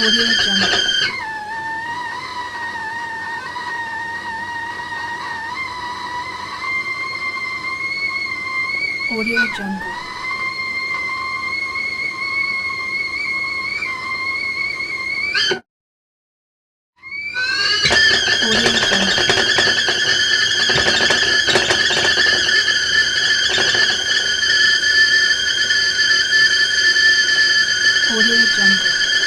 Audio Jungle. Audio Jungle. Audio Jungle. Audio Jungle.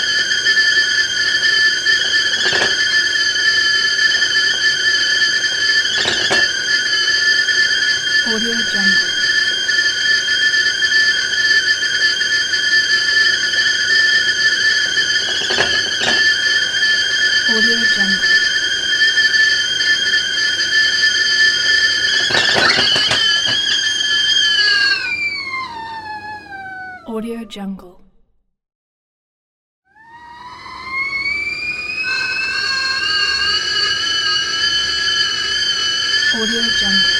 Audio Jungle. Audio Jungle. Audio Jungle. Audio Jungle.